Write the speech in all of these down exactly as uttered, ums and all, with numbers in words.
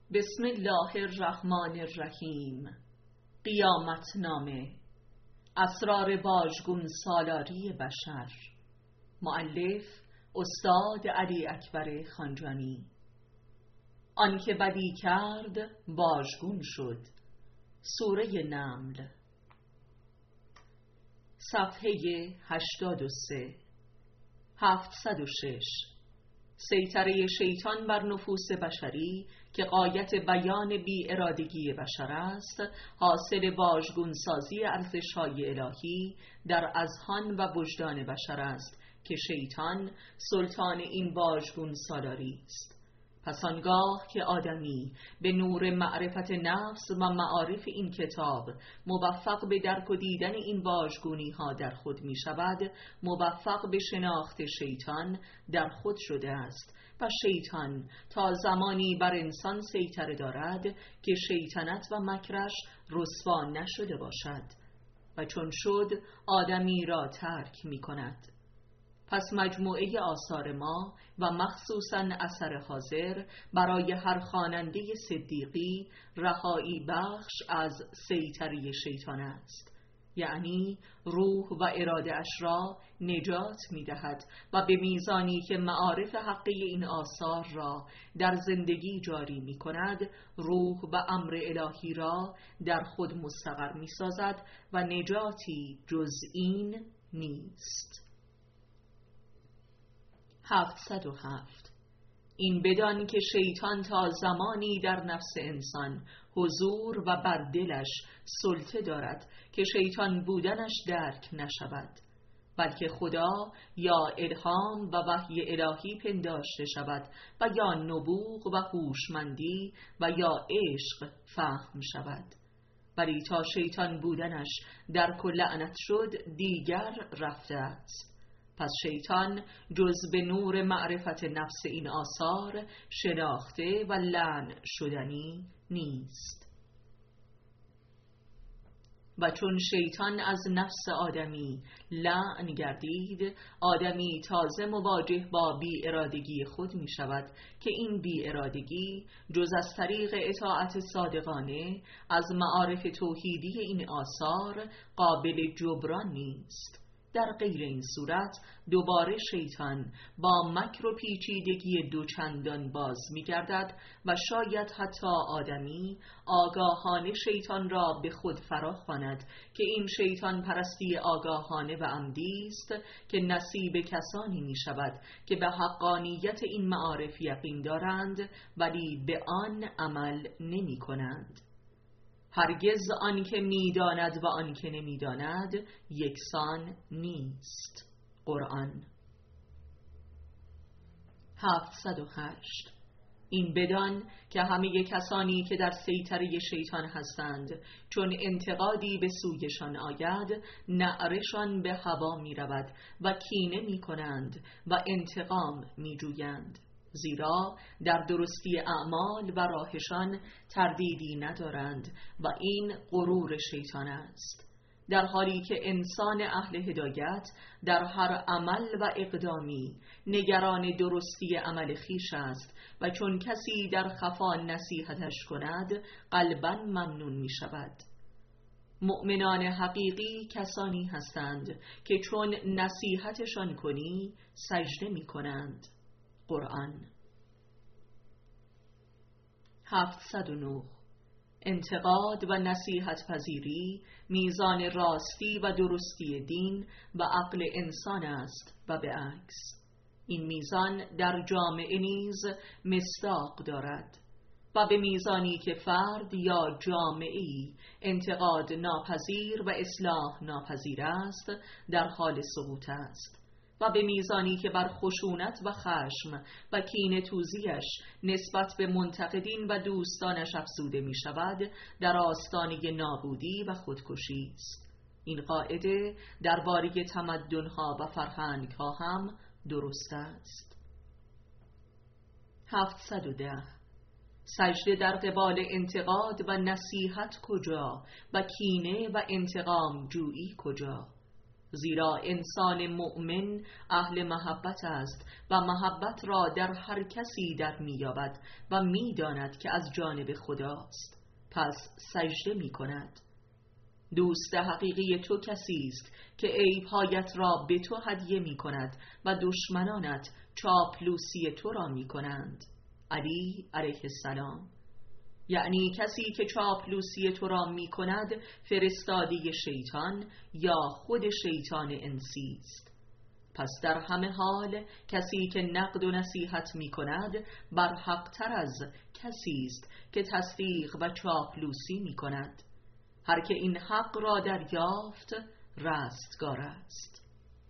بسم الله الرحمن الرحیم. قیامت نامه، اسرار واژگون سالاری بشر. مؤلف استاد علی اکبر خانجانی. آنکه بدی کرد واژگون شد. سوره نمل، صفحه هشتاد و سه. هفتصد و شش. سیطره شیطان بر نفوس بشری که غایت بیان بی ارادگی بشر است، حاصل واژگون سازی ارزش‌های الهی در اذهان و وجدان بشر است که شیطان سلطان این واژگون سالاری است. پس آنگاه که آدمی به نور معرفت نفس و معارف این کتاب موفق به درک و دیدن این واژگونی ها در خود می شود، موفق به شناخت شیطان در خود شده است و شیطان تا زمانی بر انسان سیطره دارد که شیطنت و مکرش رسوا نشده باشد و چون شد آدمی را ترک می کند. پس مجموعه آثار ما و مخصوصاً اثر حاضر برای هر خواننده صدیقی رهایی بخش از سیطره شیطان است، یعنی روح و اراده اش را نجات می دهد و به میزانی که معارف حقی این آثار را در زندگی جاری می کند، روح و امر الهی را در خود مستقر می سازد و نجاتی جز این نیست. هفتصد و هفت. این بدان که شیطان تا زمانی در نفس انسان حضور و بر دلش سلطه دارد که شیطان بودنش درک نشود، بلکه خدا یا الهام و وحی الهی پنداشته شود و یا نبوغ و هوشمندی و یا عشق فهم شود. ولی تا شیطان بودنش در کل لعنت شد دیگر رفته است. پس شیطان جز به نور معرفت نفس این آثار شناخته و لعن شدنی نیست. و چون شیطان از نفس آدمی لعن گردید، آدمی تازه مواجه با بی ارادگی خود می شود که این بی ارادگی جز از طریق اطاعت صادقانه از معارف توحیدی این آثار قابل جبران نیست. در غیر این صورت دوباره شیطان با مکر و پیچیدگی دوچندان باز می گردد و شاید حتی آدمی آگاهانه شیطان را به خود فراخواند که این شیطان پرستی آگاهانه و عمدی است که نصیب کسانی می شود که به حقانیت این معارف یقین دارند ولی به آن عمل نمی کنند. هرگز آن که می‌داند و آن که نمی‌داند یکسان نیست. قرآن. هفتصد و هشت. این بدان که همه کسانی که در سیطره شیطان هستند چون انتقادی به سویشان آید نعرشان به هوا می رود و کینه می کنند و انتقام می جویند، زیرا در درستی اعمال و راهشان تردیدی ندارند و این غرور شیطان است، در حالی که انسان اهل هدایت در هر عمل و اقدامی نگران درستی عمل خیش است و چون کسی در خفا نصیحتش کند قلباً ممنون می شود. مؤمنان حقیقی کسانی هستند که چون نصیحتشان کنی سجده می کنند. قرآن. هفتصد و نه. انتقاد و نصیحت پذیری میزان راستی و درستی دین و عقل انسان است و به عکس این میزان در جامعه نیز مصداق دارد و به میزانی که فرد یا جامعه‌ای انتقاد ناپذیر و اصلاح ناپذیر است در حال سقوط است و به میزانی که بر خشونت و خشم و کینه توزیش نسبت به منتقدین و دوستانش افزوده می شود در آستانه نابودی و خودکشی است. این قاعده درباره تمدن‌ها و فرهنگ‌ها هم درست است. هفتصد و ده. سجده در قبال انتقاد و نصیحت کجا و کینه و انتقام جویی کجا؟ زیرا انسان مؤمن اهل محبت است و محبت را در هر کسی در می‌یابد و می‌داند که از جانب خداست، پس سجده می‌کند. دوست حقیقی تو کسی است که عیب‌هایت را به تو هدیه می‌کند و دشمنانت چاپلوسی تو را می‌کنند. علی علیه السلام. یعنی کسی که چاپلوسی تو را می کند فرستاده شیطان یا خود شیطان انسی است. پس در همه حال کسی که نقد و نصیحت می کند برحق‌تر از کسی است که تصدیق و چاپلوسی می کند. هر که این حق را دریافت رستگار است.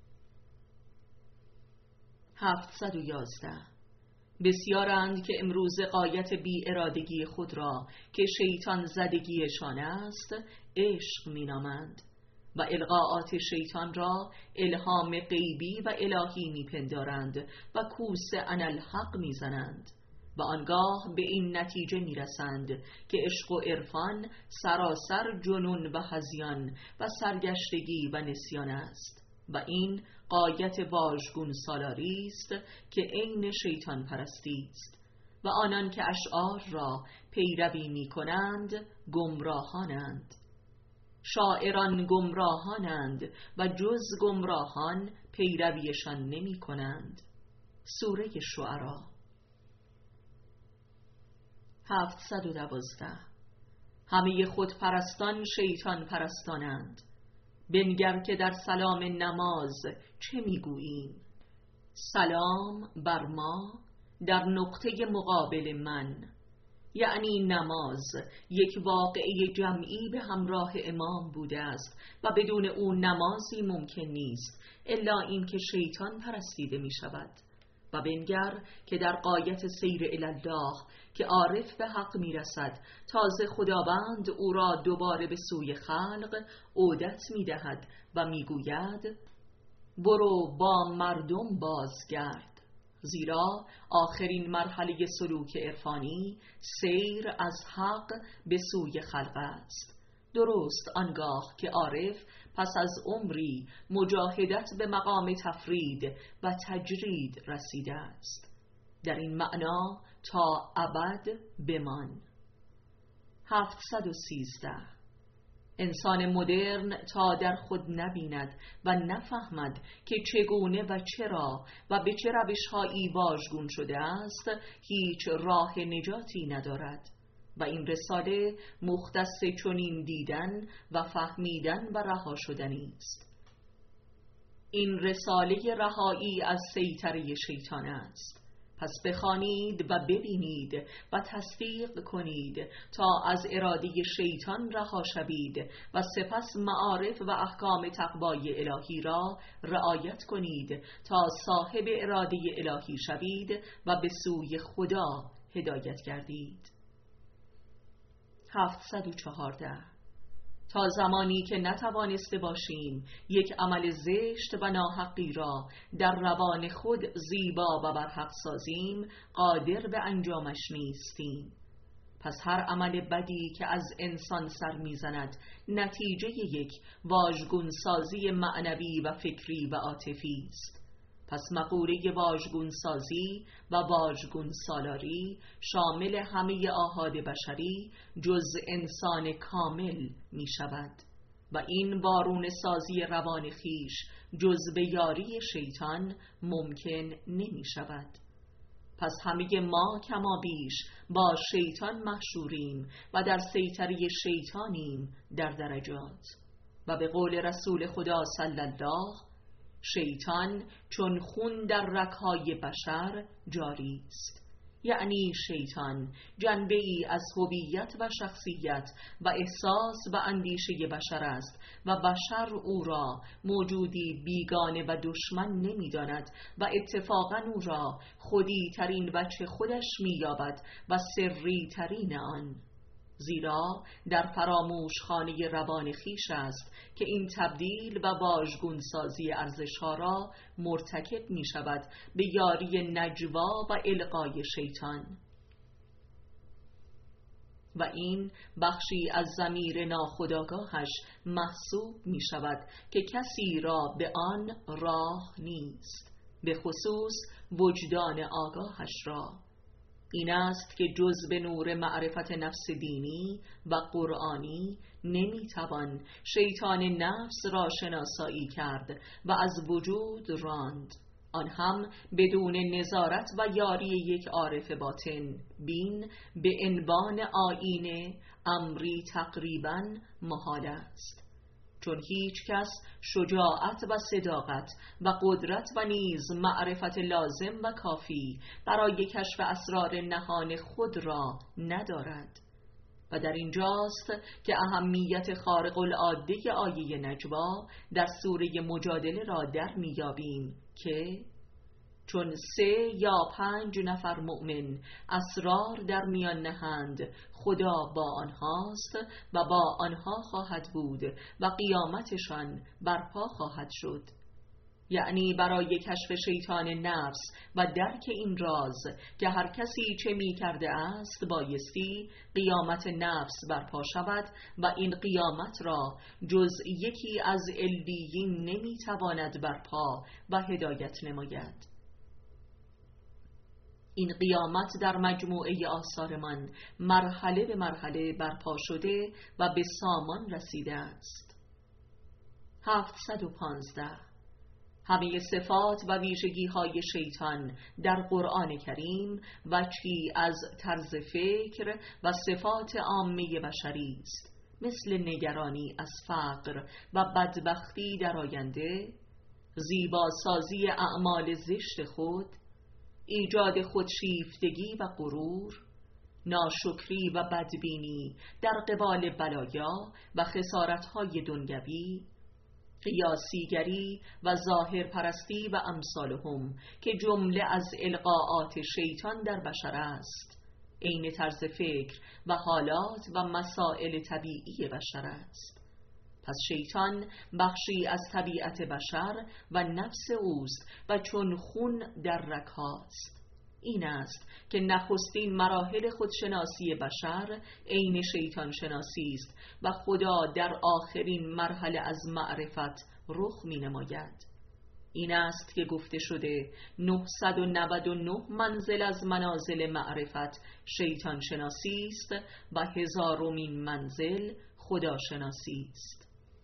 هفتصد و یازده. بسیارند که امروز غایت بی ارادگی خود را که شیطان زدگیشان است عشق می نامند و القاءات شیطان را الهام غیبی و الهی می پندارند و کوس انالحق می زنند و آنگاه به این نتیجه می رسند که عشق و عرفان سراسر جنون و هذیان و سرگشتگی و نسیان است و این غایت واژگون سالاری است که عین شیطان پرستی است و آنان که اشعار را پیروی می کنند گمراهانند. شاعران گمراهانند و جز گمراهان پیرویشان نمی کنند. سوره شعرا. هفتصد و دوازده. همه خودپرستان شیطان پرستانند. بنگر که در سلام نماز چه میگوییم؟ سلام بر ما در نقطه مقابل من، یعنی نماز یک واقعه جمعی به همراه امام بوده است و بدون او نمازی ممکن نیست الا این که شیطان پرستیده می شود. و بنگر که در غایت سیر الالله که عارف به حق می رسد تازه خداوند او را دوباره به سوی خلق عودت می دهد و می گوید برو با مردم بازگرد، زیرا آخرین مرحله سلوک عرفانی سیر از حق به سوی خلق است. درست آنگاه که عارف پس از عمری مجاهدت به مقام تفرید و تجرید رسیده است. در این معنا تا ابد بمان. هفتصد و سیزده. انسان مدرن تا در خود نبیند و نفهمد که چگونه و چرا و به چه روش‌هایی واژگون شده است هیچ راه نجاتی ندارد و این رساله مختص چنین دیدن و فهمیدن و رها شدنی است. این رساله رهایی از سیطره شیطان است. پس بخوانید و ببینید و تصدیق کنید تا از اراده شیطان رها شوید و سپس معارف و احکام تقوای الهی را رعایت کنید تا صاحب اراده الهی شوید و به سوی خدا هدایت گردید. هفتصد و چهارده. تا زمانی که نتوانسته باشیم یک عمل زشت و ناحقی را در روان خود زیبا و برحق سازیم قادر به انجامش نیستیم. پس هر عمل بدی که از انسان سر میزند نتیجه یک واژگون سازی معنوی و فکری و عاطفی است. پس مقوله واژگون سازی و واژگون سالاری شامل همه آحاد بشری جز انسان کامل می شود و این وارون سازی روان خیش جز به یاری شیطان ممکن نمی شود. پس همه ما کما بیش با شیطان محشوریم و در سیطره شیطانیم در درجات و به قول رسول خدا صلی الله، شیطان چون خون در رگ‌های بشر جاری است. یعنی شیطان جنبه ای از هویت و شخصیت و احساس و اندیشه بشر است و بشر او را موجودی بیگانه و دشمن نمی داند و اتفاقا او را خودی ترین وجه خودش می یابد و سری ترین آن. زیرا در فراموش خانه روان خیش است که این تبدیل و واژگون سازی ارزش‌ها را مرتکب می شود به یاری نجوا و القای شیطان. و این بخشی از ضمیر ناخودآگاهش محسوب می شود که کسی را به آن راه نیست، به خصوص وجدان آگاهش را. این است که جز به نور معرفت نفس دینی و قرآنی نمیتوان شیطان نفس را شناسایی کرد و از وجود راند، آن هم بدون نظارت و یاری یک عارف باطن بین به عنوان آیینه، امری تقریباً محال است، چون هیچ کس شجاعت و صداقت و قدرت و نیز معرفت لازم و کافی برای کشف اسرار نهان خود را ندارد. و در اینجاست که اهمیت خارق العاده آیه نجوا در سوره مجادله را در میابیم که چون سه یا پنج نفر مؤمن اسرار در میان نهند، خدا با آنهاست و با آنها خواهد بود و قیامتشان برپا خواهد شد. یعنی برای کشف شیطان نفس و درک این راز که هر کسی چه می کرده است بایستی قیامت نفس برپا شود و این قیامت را جز یکی از علیین نمی تواند برپا و هدایت نماید. این قیامت در مجموعه آثار من مرحله به مرحله برپا شده و به سامان رسیده است. هفتصد و پانزده. همه صفات و ویژگی های شیطان در قرآن کریم وجهی از طرز فکر و صفات عامه بشری است، مثل نگرانی از فقر و بدبختی در آینده، زیباسازی اعمال زشت خود، ایجاد خودشیفتگی و غرور، ناشکری و بدبینی در قبال بلایا و خسارت‌های دنیوی، قیاسیگری و ظاهر پرستی و امثالهم که جمله از القاءات شیطان در بشر است، عین طرز فکر و حالات و مسائل طبیعی بشر است. پس شیطان بخشی از طبیعت بشر و نفس اوست و چون خون در رگ‌هاست. این است که نخستین مراحل خودشناسی بشر عین شیطان شناسی است و خدا در آخرین مرحله از معرفت رخ می نماید. این است که گفته شده نهصد و نود و نه منزل از منازل معرفت شیطان شناسی است و هزارمین منزل خدا شناسی است.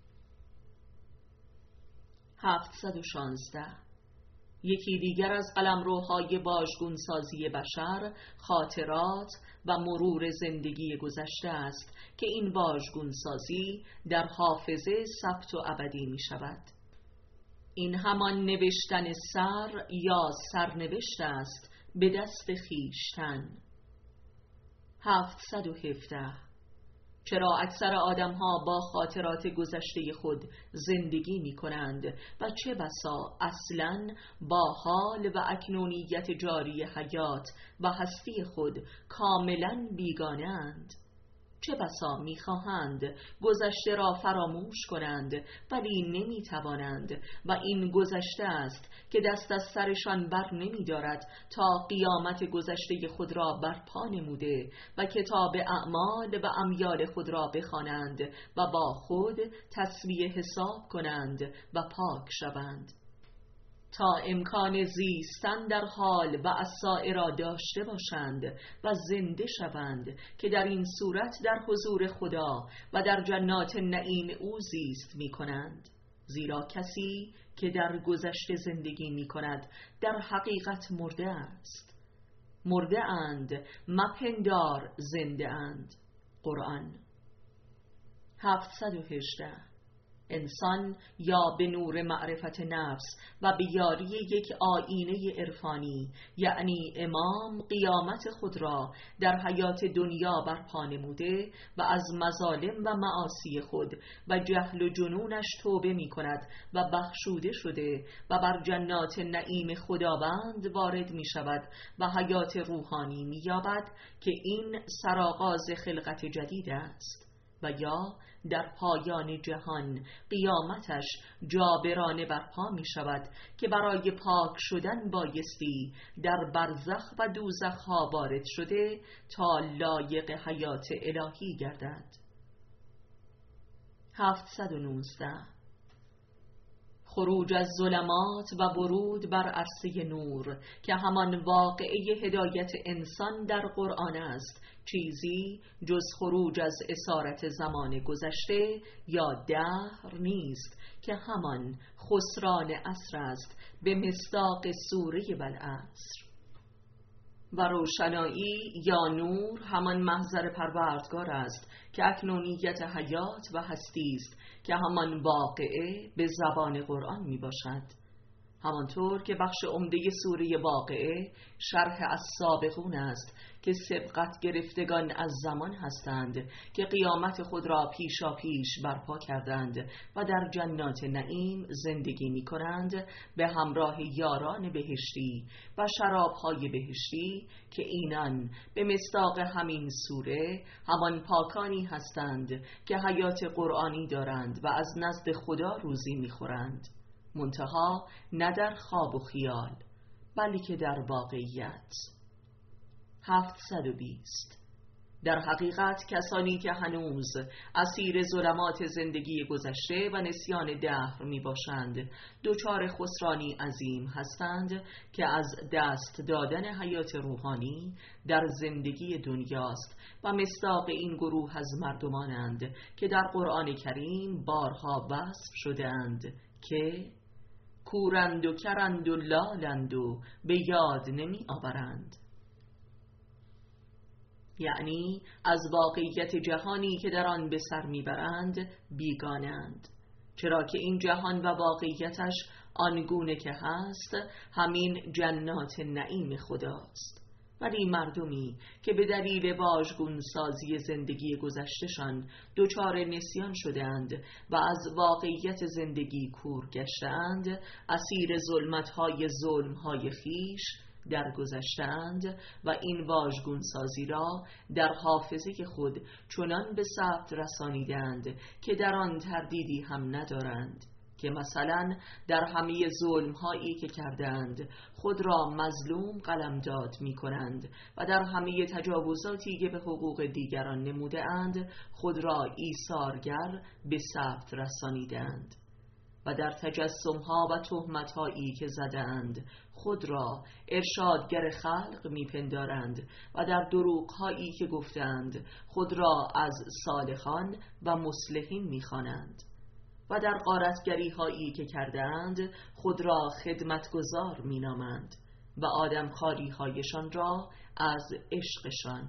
هفتصد و شانزده. یکی دیگر از قلمروهای واژگون سازی بشر خاطرات و مرور زندگی گذشته است که این واژگون سازی در حافظه ثبت و ابدی می شود. این همان نوشتن سر یا سرنوشت است به دست خویشتن. هفتصد و هفده. چرا اکثر آدم‌ها با خاطرات گذشته خود زندگی می‌کنند و چه بسا اصلاً با حال و اکنونیت جاری حیات و هستی خود کاملاً بیگانه‌اند؟ چه بسا می‌خواهند گذشته را فراموش کنند ولی نمی‌توانند و این گذشته است که دست از سرشان بر نمی‌دارد تا قیامت گذشته خود را برپا نموده و کتاب اعمال و امیال خود را بخوانند و با خود تسویه حساب کنند و پاک شوند تا امکان زیستن در حال و عصا را داشته باشند و زنده شوند که در این صورت در حضور خدا و در جنات نعیم او زیست می کنند. زیرا کسی که در گذشته زندگی می کند در حقیقت مرده است. مرده اند مپندار زنده اند. قرآن. هفتصد و هجده. انسان یا به نور معرفت نفس و به یاری یک آیینه عرفانی یعنی امام قیامت خود را در حیات دنیا برپا نموده و از مظالم و معاصی خود و جهل و جنونش توبه می کند و بخشوده شده و بر جنات نعیم خداوند وارد می شود و حیات روحانی می یابد که این سرآغاز خلقت جدید است. و یا در پایان جهان قیامتش جابرانه برپا می شود که برای پاک شدن بایستی در برزخ و دوزخ ها وارد شده تا لایق حیات الهی گردد. هفتصد و نوزده. خروج از ظلمات و ورود بر عرصه نور که همان واقعه هدایت انسان در قرآن است چیزی جز خروج از اسارت زمان گذشته یا دهر نیست که همان خسران عصر است به مصداق سوره والعصر. و روشنایی یا نور همان محضر پروردگار است که اکنونیت حیات و هستی است که همان واقعه به زبان قرآن می باشد. همانطور که بخش عمده سوره واقعه شرح السابقون است که سبقت گرفتگان از زمان هستند که قیامت خود را پیشا پیش برپا کردند و در جنات نعیم زندگی می کنند به همراه یاران بهشتی و شرابهای بهشتی که اینان به مصداق همین سوره همان پاکانی هستند که حیات قرآنی دارند و از نزد خدا روزی می خورند، منتها نه در خواب و خیال بلکه در واقعیت. هفتصد و بیست. در حقیقت کسانی که هنوز اسیر ظلمات زندگی گذشته و نسیان دهر می باشند دچار خسرانی عظیم هستند که از دست دادن حیات روحانی در زندگی دنیاست و مصداق این گروه از مردمانند که در قرآن کریم بارها وصف شدند که کورند و کرند و لالند و به یاد نمی آورند، یعنی از واقعیت جهانی که در آن به سر میبرند بیگانند، چرا که این جهان و واقعیتش آنگونه که هست همین جنات نعیم خداست. ولی مردمی که به دلیل واژگون سازی زندگی گذشتشان دچار نسیان شدند و از واقعیت زندگی کور گشتند، اسیر ظلمت‌های ظلم‌های خیش درگذشتند و این واژگون سازی را در حافظه خود چنان به ثبت رسانیدند که در آن تردیدی هم ندارند که مثلا در همه ظلم‌هایی که کردند خود را مظلوم قلمداد می‌کنند و در همه تجاوزاتی که به حقوق دیگران نموده‌اند خود را ایثارگر به ثبت رسانیدند و در تجسم‌ها و تهمت‌هایی که زدند خود را ارشادگر خلق میپندارند و در دروغ‌هایی که گفتند خود را از صالحان و مصلحین میخوانند و در غارتگری‌هایی که کردند خود را خدمتگزار مینامند و آدمخواری‌هایشان را از عشقشان.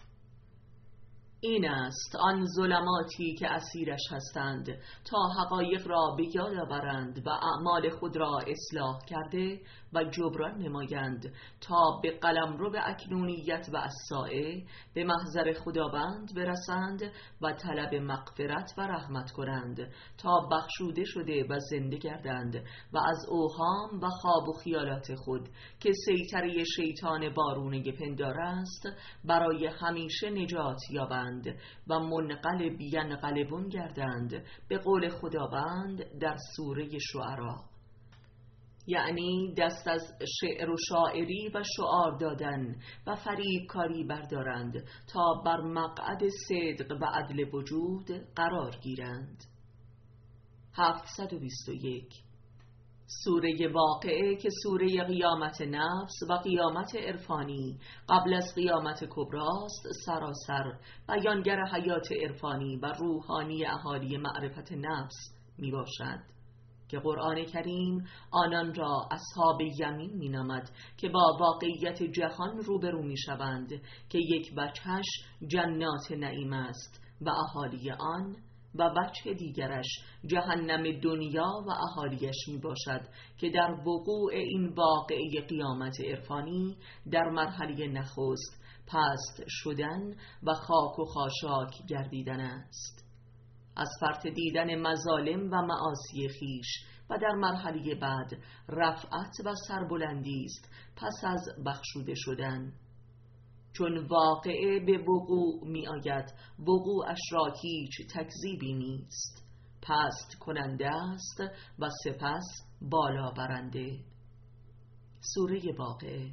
این است آن ظلماتی که اسیرش هستند تا حقایق را به یاد آورند و اعمال خود را اصلاح کرده و جبران نمایند تا به قلمرو اکنونیت و الساعه به محضر خداوند برسند و طلب مغفرت و رحمت کنند تا بخشوده شده و زنده گردند و از اوهام و خواب و خیالات خود که سیطره شیطان بارونه پندار است برای همیشه نجات یابند و منقلب ینقلبون گردند به قول خداوند در سوره شعرا، یعنی دست از شعر و شاعری و شعار دادن و فریب کاری بردارند تا بر مقعد صدق و عدل وجود قرار گیرند. هفتصد و بیست و یک. سوره واقعه که سوره قیامت نفس و قیامت عرفانی قبل از قیامت کبراست سراسر بیانگر حیات عرفانی و روحانی اهالی معرفت نفس می باشد که قرآن کریم آنان را اصحاب یمین می نامد که با واقعیت جهان روبرو می شوند که یک وجهش جنات نعیم است و اهالی آن و وجه دیگرش جهنم دنیا و اهالیش می باشد که در وقوع این واقعه قیامت عرفانی در مرحله نخست پست شدن و خاک و خاشاک گردیدن است، از فرط دیدن مظالم و معاصی خیش و در مرحله بعد رفعت و سربلندی است پس از بخشوده شدن، چون واقعه به وقوع می آید وقوعش را هیچ تکذیبی نیست، پست کننده است و سپس بالا برنده. سوره واقعه.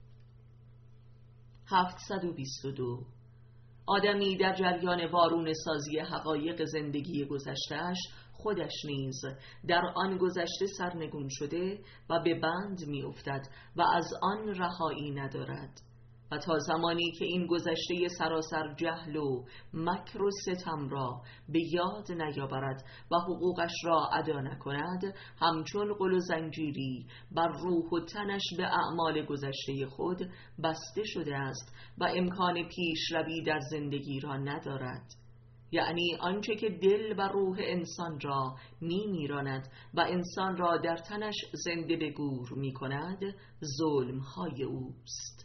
هفتصد و بیست و دو. آدمی در جریان وارونه سازی حقایق زندگی گذشته‌اش خودش نیز در آن گذشته سرنگون شده و به بند می افتد و از آن رهایی ندارد و تا زمانی که این گذشته سراسر جهل و مکر و ستم را به یاد نیاورد و حقوقش را ادا نکند، همچون قل و زنجیری بر روح و تنش به اعمال گذشته خود بسته شده است و امکان پیشروی در زندگی را ندارد. یعنی آنچه که دل و روح انسان را می میراند و انسان را در تنش زنده به گور می کند ظلم های اوست.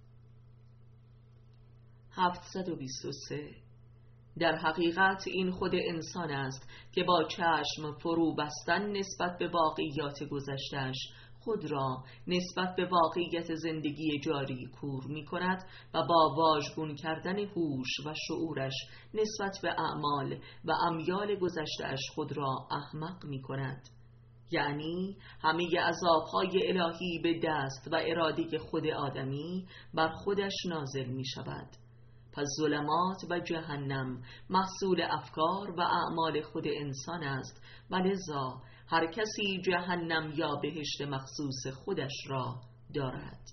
هفتصد و بیست و سه. در حقیقت این خود انسان است که با چشم فرو بستن نسبت به واقعیات گذشته‌اش خود را نسبت به واقعیت زندگی جاری کور می کند و با واژگون کردن هوش و شعورش نسبت به اعمال و امیال گذشته‌اش خود را احمق می کند. یعنی همه عذاب‌های الهی به دست و اراده خود آدمی بر خودش نازل می شود. پس ظلمات و جهنم محصول افکار و اعمال خود انسان است و لذا هر کسی جهنم یا بهشت مخصوص خودش را دارد.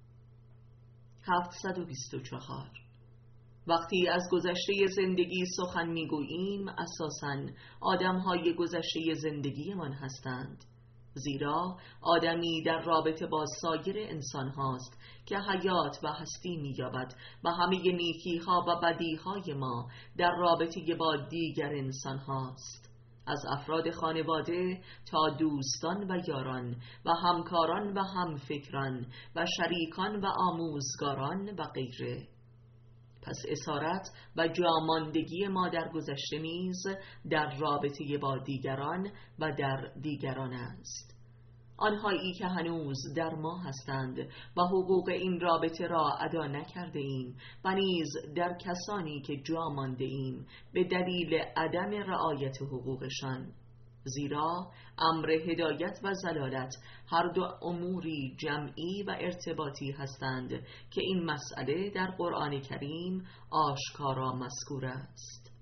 هفتصد و بیست و چهار. وقتی از گذشته زندگی سخن میگوییم اساساً آدم‌های گذشته زندگی من هستند، زیرا آدمی در رابطه با سایر انسان هاست که حیات و هستی می‌یابد و همه نیکی‌ها و بدی‌های ما در رابطه با دیگر انسان هاست، از افراد خانواده تا دوستان و یاران و همکاران و همفکران و شریکان و آموزگاران و غیره. پس اسارت و جاماندگی ما در گذشته نیز در رابطه با دیگران و در دیگران است. آنهایی که هنوز در ما هستند و حقوق این رابطه را ادا نکرده ایم و نیز در کسانی که جا مانده ایم به دلیل عدم رعایت حقوقشان، زیرا امر هدایت و ضلالت هر دو اموری جمعی و ارتباطی هستند که این مسئله در قرآن کریم آشکارا مذکور است.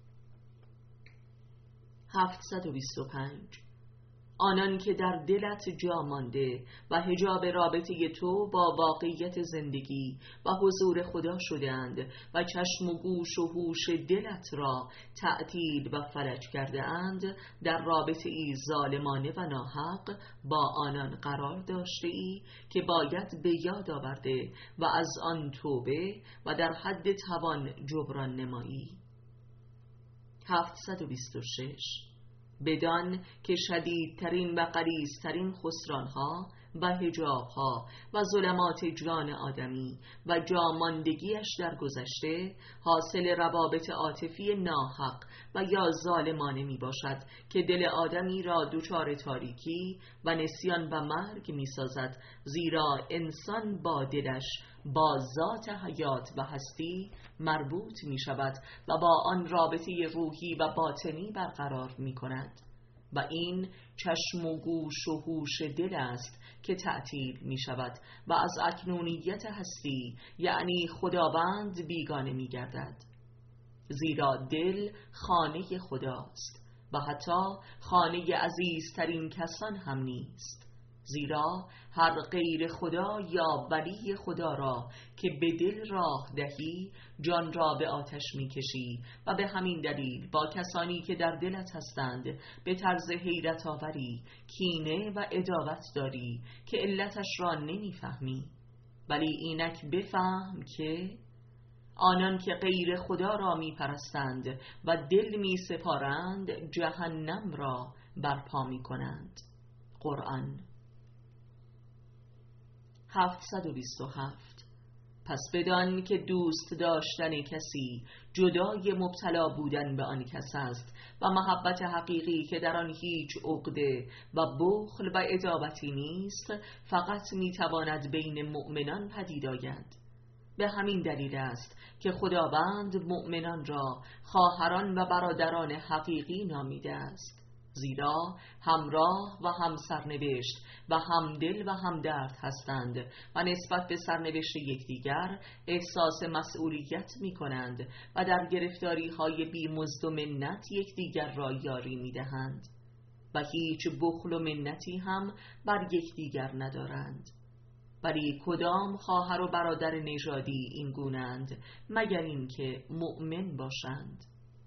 هفتصد و بیست و پنج. آنان که در دلت جا مانده و حجاب رابطه تو با واقعیت زندگی و حضور خدا شده‌اند و چشم و گوش و هوش دلت را تعطیل و فلج کرده اند، در رابطه ای ظالمانه و ناحق با آنان قرار داشته ای که باید به یاد آورده و از آن توبه و در حد توان جبران نمایی. هفتصد و بیست و شش. بدان که شدیدترین و غلیظترین خسرانها و حجابها و ظلمات جان آدمی و جاماندگیش در گذشته حاصل روابط عاطفی ناحق و یا ظالمانه می باشد که دل آدمی را دچار تاریکی و نسیان و مرگ می سازد، زیرا انسان با دلش با ذات حیات و هستی مربوط می شود و با آن رابطه روحی و باطنی برقرار می کند و این چشم و گوش و هوش دل است که تعطیل می شود و از اکنونیت هستی یعنی خداوند بیگانه می گردد، زیرا دل خانه خداست و حتی خانه عزیزترین کسان هم نیست، زیرا هر غیر خدا یا ولی خدا را که به دل راه دهی جان را به آتش می کشی و به همین دلیل با کسانی که در دلت هستند به طرز حیرت آوری کینه و عداوت داری که علتش را نمی فهمی. ولی اینک بفهم که آنان که غیر خدا را می پرستند و دل می سپارند جهنم را برپا می کنند. قرآن. هفتصد و بیست و هفت. پس بدان که دوست داشتن کسی جدای مبتلا بودن به آن کس است و محبت حقیقی که در آن هیچ عقده و بخل و عداوتی نیست فقط میتواند بین مؤمنان پدید آید. به همین دلیل است که خداوند مؤمنان را خواهران و برادران حقیقی نامیده است، زیرا همراه و هم سرنوشت و همدل و همدرد هستند و نسبت به سرنوشت یکدیگر احساس مسئولیت می کنند و در گرفتاری های بی مزد و منت یکدیگر را یاری می دهند و هیچ بخل و منتی هم بر یکدیگر ندارند. ولی کدام خواهر و برادر نژادی این گونند مگر اینکه مؤمن باشند؟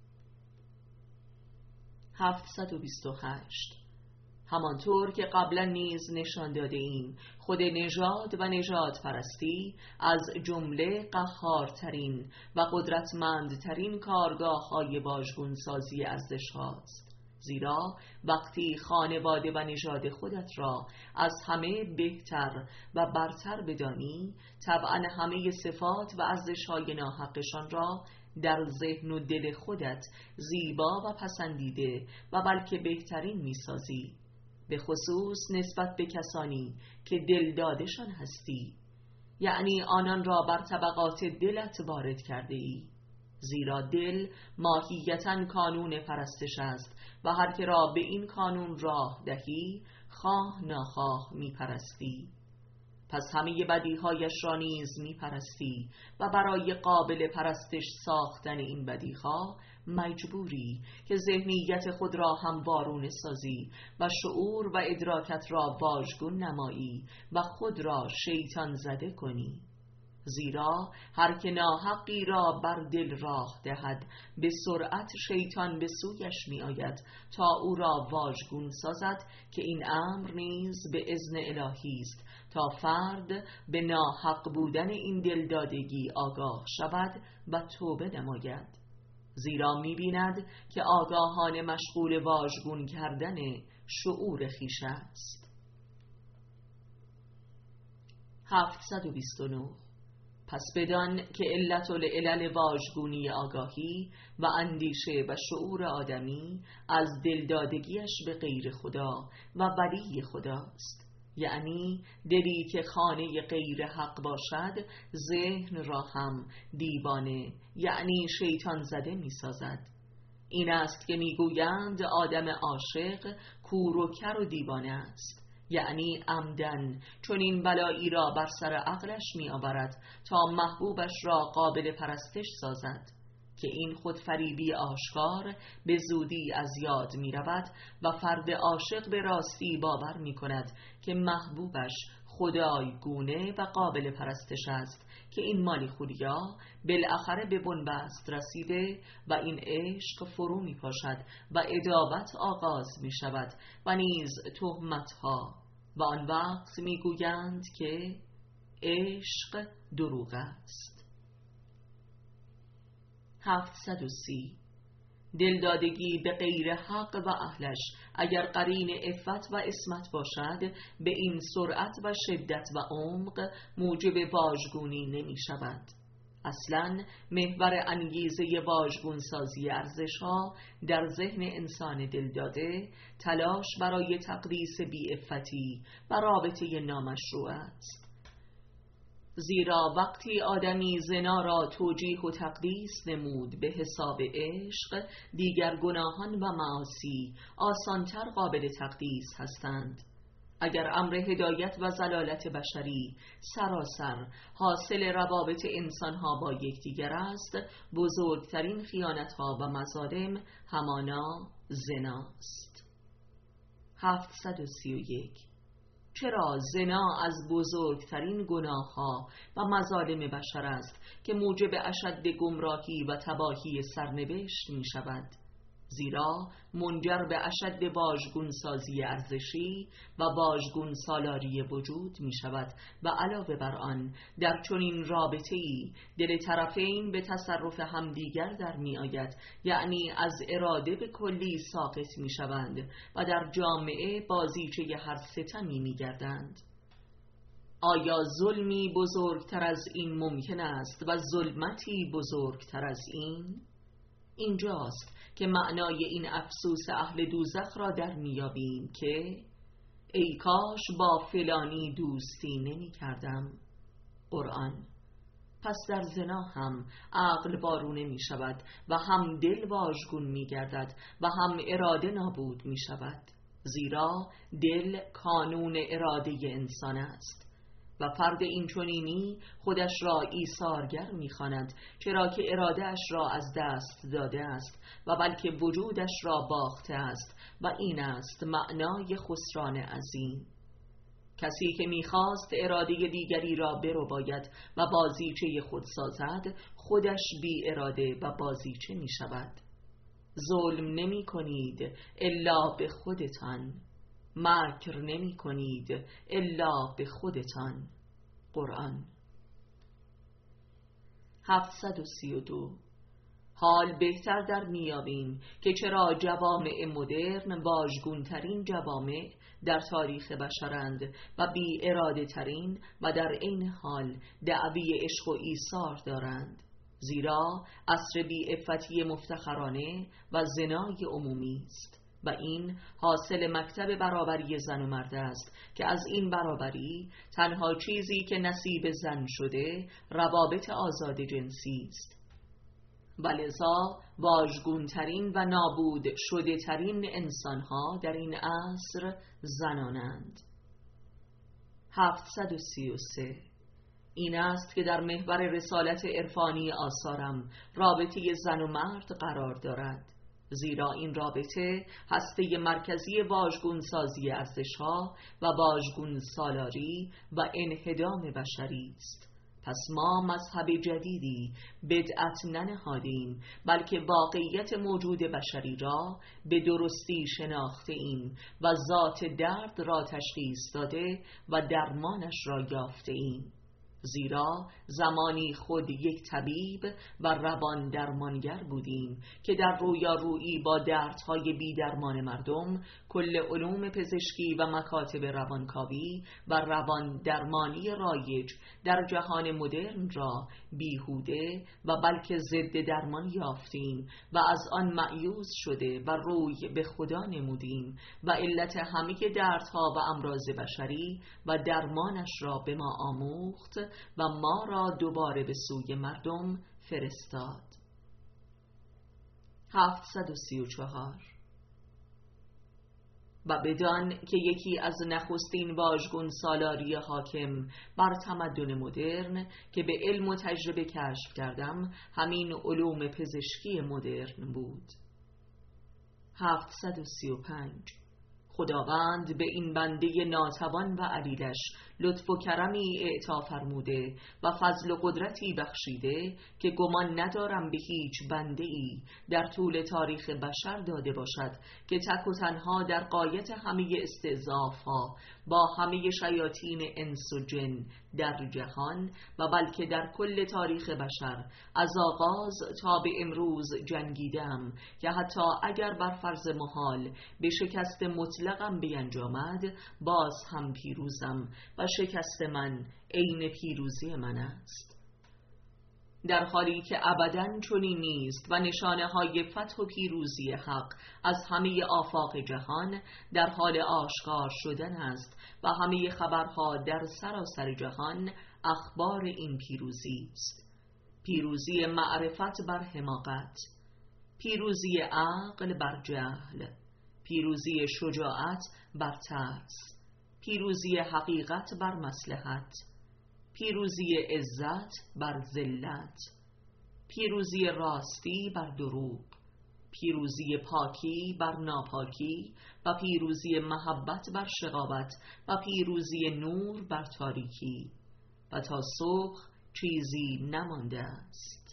هفتصد و بیست و هشت. همانطور که قبلا نیز نشان داده ایم، خود نژاد و نژاد پرستی از جمله قهارترین و قدرتمندترین کارگاه های واژگون سازی ارزش هاست، زیرا وقتی خانواده و نژاد خودت را از همه بهتر و برتر بدانی، طبعا همه صفات و ارزش‌های ناحقشان را در ذهن و دل خودت زیبا و پسندیده و بلکه بهترین میسازی، به خصوص نسبت به کسانی که دلدادشان هستی، یعنی آنان را بر طبقات دلت وارد کرده ای، زیرا دل ماهیتاً کانون پرستش است و هر که را به این کانون راه دهی خواه ناخواه می پرستی. پس همه بدیهایش را نیز می پرستی و برای قابل پرستش ساختن این بدیها مجبوری که ذهنیت خود را هم وارونه سازی و شعور و ادراکت را واژگون نمایی و خود را شیطان زده کنی، زیرا هر که ناحقی را بر دل راه دهد به سرعت شیطان به سویش می آید تا او را واژگون سازد که این امر نیز به اذن الهی است تا فرد به ناحق بودن این دلدادگی آگاه شود و توبه نماید، زیرا می بیند که آگاهانه مشغول واژگون کردن شعور خویش است. هفتصد و بیست و نه. پس بدان که علت العلل واژگونی آگاهی و اندیشه و شعور آدمی از دلدادگیش به غیر خدا و ولی خداست، یعنی دلی که خانه غیر حق باشد ذهن را هم دیوانه یعنی شیطان زده می سازد. این است که می گویند آدم عاشق کور و کر و دیوانه است، یعنی عمدن چون این بلایی را بر سر عقلش می آورد تا محبوبش را قابل پرستش سازد، که این خودفریبی آشکار به زودی از یاد می رود و فرد عاشق به راستی باور می کند که محبوبش خدای گونه و قابل پرستش است، که این مالی خولیا بالاخره به بنبست رسیده و این عشق فرو می پاشد و عداوت آغاز می شود و نیز تهمت ها، و آن وقت می گویند که عشق دروغ است. هفتصد و سی. دلدادگی به غیر حق و اهلش اگر قرین عفت و عصمت باشد به این سرعت و شدت و عمق موجب واژگونی نمی شود. اصلاً محور انگیزه واژگون سازی ارزش‌ها در ذهن انسان دلداده تلاش برای تقدیس بی‌عفتی و رابطه نامشروع است، زیرا وقتی آدمی زنا را توجیه و تقدیس نمود به حساب عشق، دیگر گناهان و معاصی آسانتر قابل تقدیس هستند. اگر امر هدایت و زلالت بشری سراسر حاصل روابط انسانها با یکدیگر است، بزرگترین خیانتها و مظالم همانا زناست. هفتصد و سی و یک. چرا زنا از بزرگترین گناهها و مظالم بشر است که موجب اشد گمراهی و تباهی سرنوشت می شود؟ زیرا منجر به اشد واژگون سازی ارزشی و واژگون سالاری وجود می شود و علاوه بر آن در چنین رابطه‌ای دل طرفین به تصرف همدیگر در می آید، یعنی از اراده به کلی ساقط می شوند و در جامعه بازیچه هر ستمی می گردند. آیا ظلمی بزرگتر از این ممکن است و ظلمتی بزرگتر از این؟ اینجاست که معنای این افسوس اهل دوزخ را در میابیم که ای کاش با فلانی دوستی نمی کردم. قرآن. پس در زنا هم عقل وارونه می شود و هم دل واژگون می گردد و هم اراده نابود می شود، زیرا دل کانون اراده انسان است و فرد این چنینی خودش را ایثارگر می خواند، چرا که ارادهش را از دست داده است و بلکه وجودش را باخته است و این است معنای خسران عظیم. کسی که می‌خواست اراده دیگری را برو باید و بازیچه خود سازد، خودش بی اراده و بازیچه می شود. ظلم نمی کنید الا به خودتان، مکر نمی کنید الا به خودتان. قرآن. هفتصد و سی و دو. حال بهتر در میابیم که چرا جوامع مدرن واژگونترین جوامع در تاریخ بشرند و بی اراده ترین و در این حال دعوی عشق و ایثار دارند، زیرا عصر بی عفتی مفتخرانه و زنای عمومی است و این حاصل مکتب برابری زن و مرد است که از این برابری تنها چیزی که نصیب زن شده روابط آزاد جنسی است. ولذا واژگونترین و نابود شده ترین انسانها در این عصر زنانند. هفتصد و سی و سه. این است که در محور رسالت عرفانی آثارم رابطه زن و مرد قرار دارد، زیرا این رابطه هسته مرکزی واژگون سازی ارزش‌ها و واژگون سالاری و انهدام بشری است. پس ما مذهب جدیدی بدعت ننهادیم، بلکه واقعیت موجود بشری را به درستی شناخته ایم و ذات درد را تشخیص داده و درمانش را یافته ایم، زیرا زمانی خود یک طبیب و روان درمانگر بودیم که در رویارویی با دردهای بی درمان مردم کل علوم پزشکی و مکاتب روانکاوی و روان درمانی رایج در جهان مدرن را بیهوده و بلکه ضد درمان یافتیم و از آن مایوس شده و روی به خدا نمودیم و علت همه دردها و امراض بشری و درمانش را به ما آموخت و ما را دوباره به سوی مردم فرستاد. هفتصد و سی و چهار. و بدان که یکی از نخستین واژگون سالاری حاکم بر تمدن مدرن که به علم و تجربه کشف کردم همین علوم پزشکی مدرن بود. هفتصد و سی و پنج. خداوند به این بنده ناتوان و علیلش لطف و کرمی اعطا فرموده و فضل و قدرتی بخشیده که گمان ندارم به هیچ بنده ای در طول تاریخ بشر داده باشد که تک و تنها در غایت همه استضعاف ها با همه شیاطین انس و جن در جهان و بلکه در کل تاریخ بشر از آغاز تا به امروز جنگیدم که حتی اگر بر فرض محال به شکست مطلقم بینجامد باز هم پیروزم و شکست من عین پیروزی من است، در حالی که ابداً چنین نیست و نشانه های فتح و پیروزی حق از همه آفاق جهان در حال آشکار شدن است و همه خبرها در سراسر جهان اخبار این پیروزی است. پیروزی معرفت بر حماقت، پیروزی عقل بر جهل، پیروزی شجاعت بر ترس، پیروزی حقیقت بر مصلحت، پیروزی عزت بر ذلت، پیروزی راستی بر دروغ، پیروزی پاکی بر ناپاکی و پیروزی محبت بر شقاوت و پیروزی نور بر تاریکی و تا صبح چیزی نمانده است.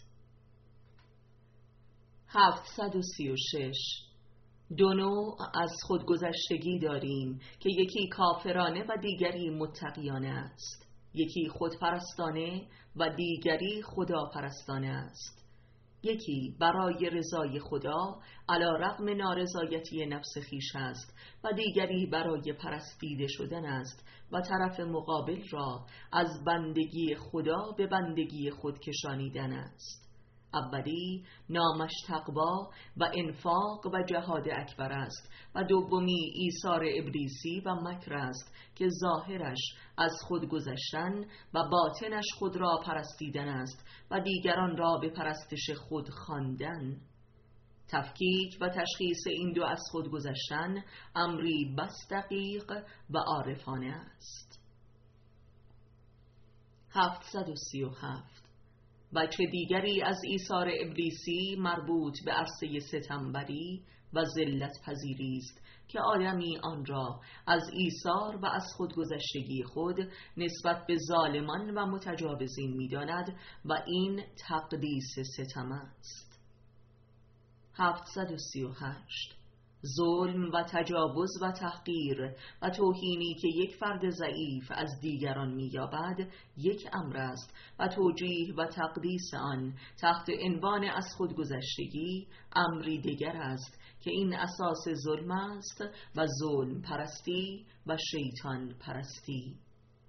هفتصد و سی و شش. دو نوع از خودگذشتگی داریم که یکی کافرانه و دیگری متقیانه است، یکی خودپرستانه و دیگری خداپرستانه است. یکی برای رضای خدا علی رغم نارضایتی نفس خیش است و دیگری برای پرستیده شدن است و طرف مقابل را از بندگی خدا به بندگی خود کشانیدن است. اولی نامش تقوا و انفاق و جهاد اکبر است و دومی ایثار ابلیسی و مکر است که ظاهرش از خود گذشتن و باطنش خود را پرستیدن است و دیگران را به پرستش خود خواندن. تفکیک و تشخیص این دو از خود گذشتن امری بس دقیق و عارفانه است. هفتصد و سی و هفت وجه دیگری از ایثار ابلیسی مربوط به عرصه ستمبری و ذلت پذیری است که آدمی آن را از ایثار و از خودگذشتگی خود نسبت به ظالمان و متجاوزین می‌داند و این تقدیس ستم است. هفتصد و سی و هشت ظلم و تجاوز و تحقیر و توهینی که یک فرد ضعیف از دیگران می‌یابد یک امر است و توجیه و تقدیس آن تحت عنوان از خودگذشتگی امری دیگر است که این اساس ظلم است و ظلم پرستی و شیطان پرستی.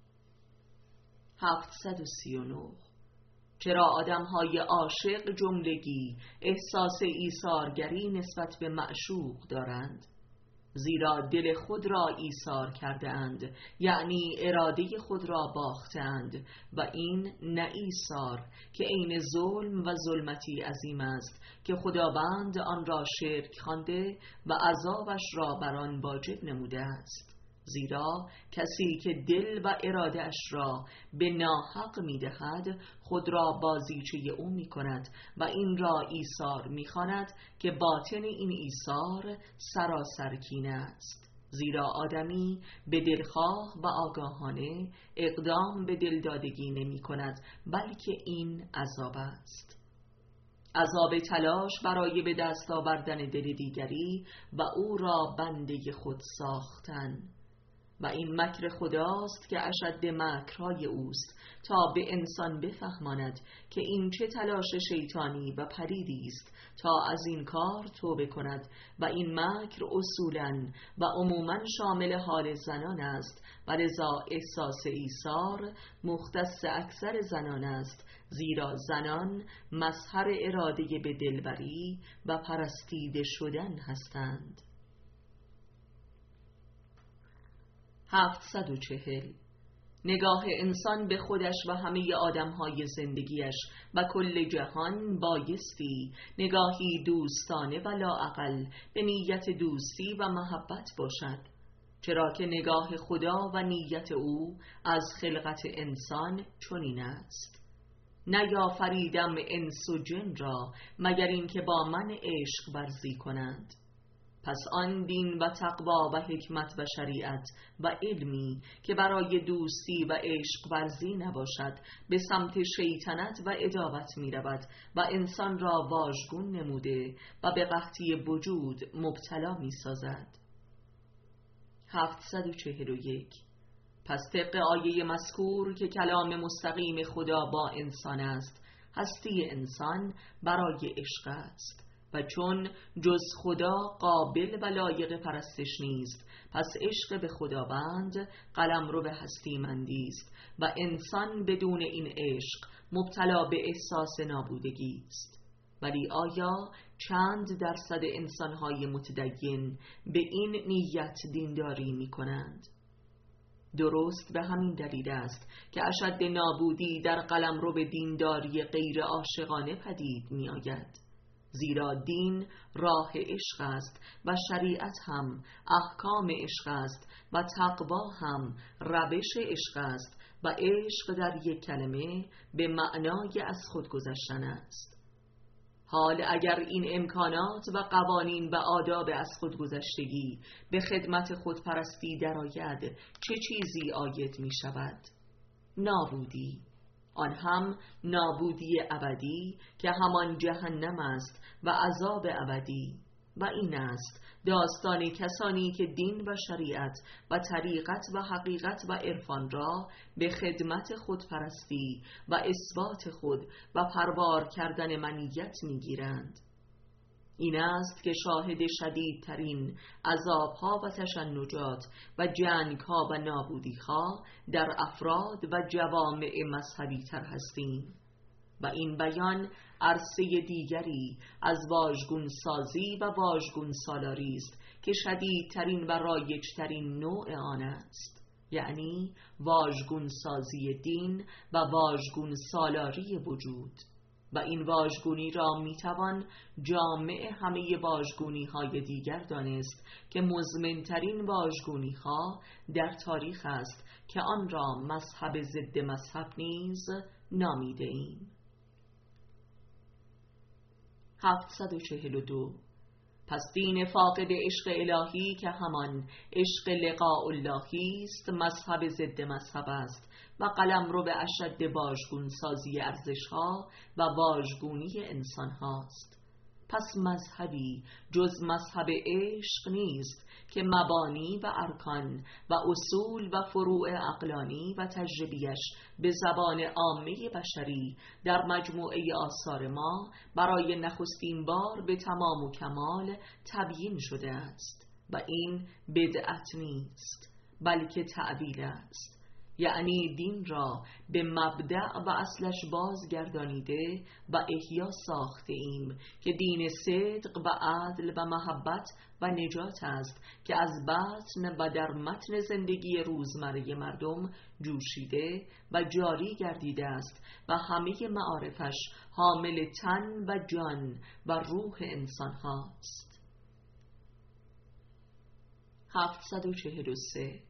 هفتصد و سی و نه چرا آدم‌های عاشق جملگی احساس ایثارگری نسبت به معشوق دارند؟ زیرا دل خود را ایثار کرده اند، یعنی اراده خود را باخته اند و این نه ایثار که عین ظلم و ظلمتی عظیم است که خداوند آن را شرک خوانده و عذابش را بر آن واجب نموده است. زیرا کسی که دل و اراده اش را به ناحق می دهد خود را بازیچه او می کند و این را ایثار می خواند که باطن این ایثار سراسر کینه است. زیرا آدمی به دلخواه و آگاهانه اقدام به دلدادگی نمی کند بلکه این عذاب است. عذاب تلاش برای به دست آوردن دل دیگری و او را بنده خود ساختن. و این مکر خداست که اشد مکرهای اوست تا به انسان بفهماند که این چه تلاش شیطانی و پلیدی است تا از این کار توبه کند و این مکر اصولاً و عموماً شامل حال زنان است و لذا احساس ایثار مختص اکثر زنان است، زیرا زنان مظهر اراده به دلبری و پرستیده شدن هستند. هفتصد و چهل نگاه انسان به خودش و همه آدمهای زندگیش و کل جهان بایستی نگاهی دوستانه و لااقل به نیت دوستی و محبت باشد، چرا که نگاه خدا و نیت او از خلقت انسان چنین است: نیافریدم انس و جن را مگر این که با من عشق ورزی کنند. پس آن دین و تقوا و حکمت و شریعت و علمی که برای دوستی و عشق ورزی نباشد به سمت شیطنت و عداوت می رود و انسان را واژگون نموده و به قحطی وجود مبتلا می سازد. هفتصد و چهل و یک پس طبق آیه مذکور که کلام مستقیم خدا با انسان است، هستی انسان برای عشق است و چون جز خدا قابل و لایق پرستش نیست، پس عشق به خداوند قلمرو به هستی مندی است و انسان بدون این عشق مبتلا به احساس نابودگی است. ولی آیا چند درصد انسان‌های متدین به این نیت دینداری می کنند؟ درست به همین دلیل است که اشد نابودی در قلمرو به دینداری غیر عاشقانه پدید می آید. زیرا دین راه عشق است و شریعت هم احکام عشق است و تقوا هم روش عشق است و عشق در یک کلمه به معنای از خود گذشتن است. حال اگر این امکانات و قوانین و آداب از خودگذشتگی به خدمت خودپرستی درآید، چه چیزی عاید می شود؟ نابودی، آن هم نابودی ابدی که همان جهنم است و عذاب ابدی. و این است داستان کسانی که دین و شریعت و طریقت و حقیقت و عرفان را به خدمت خودپرستی و اثبات خود و پروار کردن منیت میگیرند. این است که شاهد شدیدترین عذابها و تشنجات و جنگها و نابودیها در افراد و جوامع مذهبی تر هستیم. و این بیان عرصه دیگری از واژگون سازی و واژگون سالاری است که شدیدترین و رایجترین نوع آن است، یعنی واژگون سازی دین و واژگون سالاری وجود. و این واژگونی را میتوان جامع همه واژگونی های دیگر دانست که مزمنترین واژگونی ها در تاریخ است که آن را مذهب ضد مذهب نیز نامیده ایم. هفتصد و چهل و دو. پس دین فاقد عشق الهی که همان عشق لقاء اللهی است مذهب ضد مذهب است و قلمرو به اشد واژگون سازی ارزش ها و واژگونی انسان هاست. پس مذهبی جز مذهب عشق نیست که مبانی و ارکان و اصول و فروع عقلانی و تجربیش به زبان عامه بشری در مجموعه آثار ما برای نخستین بار به تمام و کمال تبیین شده است. و این بدعت نیست بلکه تعبیر است، یعنی دین را به مبدأ و اصلش بازگردانیده و احیا ساخته ایم که دین صدق و عدل و محبت و نجات است که از بطن و در متن زندگی روزمره مردم جوشیده و جاری گردیده است و همه معارفش حامل تن و جان و روح انسان هاست. هفتصد و چهل و سه.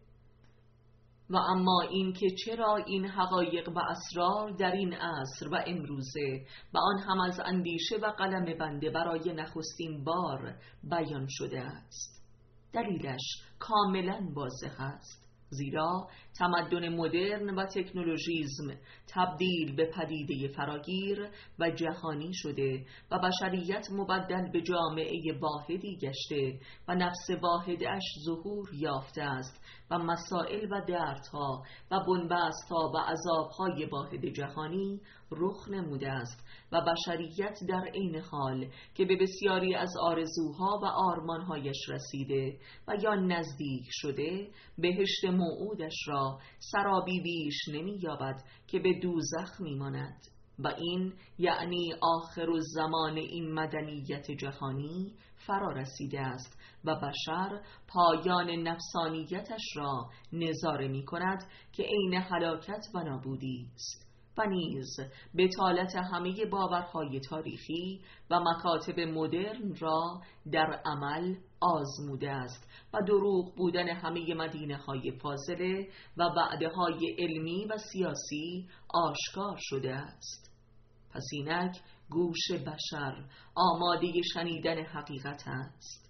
و اما این که چرا این حقایق و اسرار در این عصر و امروزه و آن هم از اندیشه و قلم بنده برای نخستین بار بیان شده است، دلیلش کاملا واضح است. زیرا تمدن مدرن و تکنولوژیسم تبدیل به پدیده فراگیر و جهانی شده و بشریت مبدل به جامعه واحدی گشته و نفس واحدش ظهور یافته است و مسائل و دردها و بنبستها و عذابهای واحد جهانی رخ نموده است و بشریت در عین حال که به بسیاری از آرزوها و آرمانهایش رسیده و یا نزدیک شده، بهشت موعودش را سرابی بیش نمی یابد که به دوزخ می ماند. و این یعنی آخر الزمان این مدنیت جهانی فرا رسیده است و بشر پایان نفسانیتش را نظاره می کند که عین هلاکت و نابودی است. و نیز بطالت همه باورهای تاریخی و مکاتب مدرن را در عمل آزموده است و دروغ بودن همه مدینه های فاضله و وعده های علمی و سیاسی آشکار شده است. پس اینک گوش بشر آماده شنیدن حقیقت است.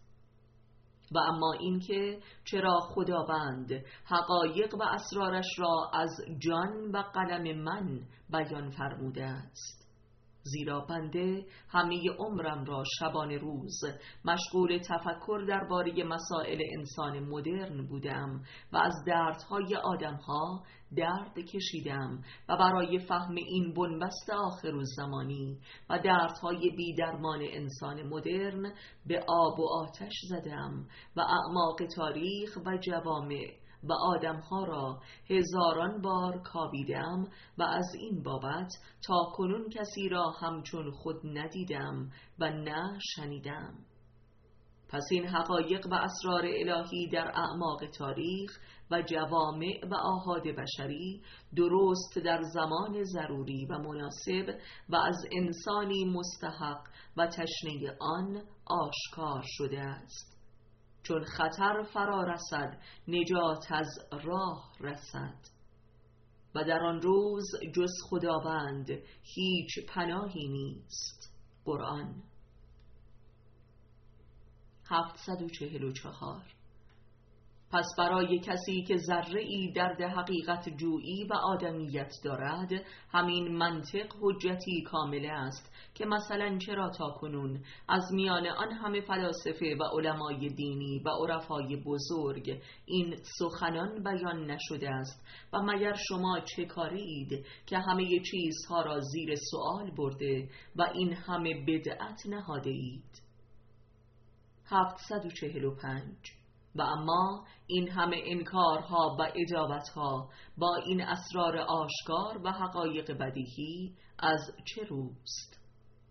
و اما اینکه چرا خداوند حقایق و اسرارش را از جان و قلم من بیان فرموده است، زیرا بنده همه عمرم را شبانه روز مشغول تفکر درباره مسائل انسان مدرن بودم و از دردهای آدمها درد کشیدم و برای فهم این بنبست آخرالزمانی و دردهای بیدرمان انسان مدرن به آب و آتش زدم و اعماق تاریخ و جوامع و آدمها را هزاران بار کاویدم و از این بابت تا کنون کسی را همچون خود ندیدم و نه شنیدم. پس این حقایق و اسرار الهی در اعماق تاریخ و جوامع و آحاد بشری درست در زمان ضروری و مناسب و از انسانی مستحق و تشنه آن آشکار شده است. چون خطر فرا رسد نجات از راه رسد و در آن روز جز خداوند هیچ پناهی نیست. قرآن. هفتصد و چهل و چهار. پس برای کسی که ذره‌ای درد حقیقت جویی و آدمیت دارد همین منطق حجتی کامل است که مثلا چرا تا کنون از میان آن همه فلاسفه و علمای دینی و عرفای بزرگ این سخنان بیان نشده است و مگر شما چه کارید که همه چیزها را زیر سؤال برده و این همه بدعت نهاده اید؟ هفتصد و چهل و پنج. و اما این همه انکارها و اجابتها با این اسرار آشکار و حقایق بدیهی از چه روست؟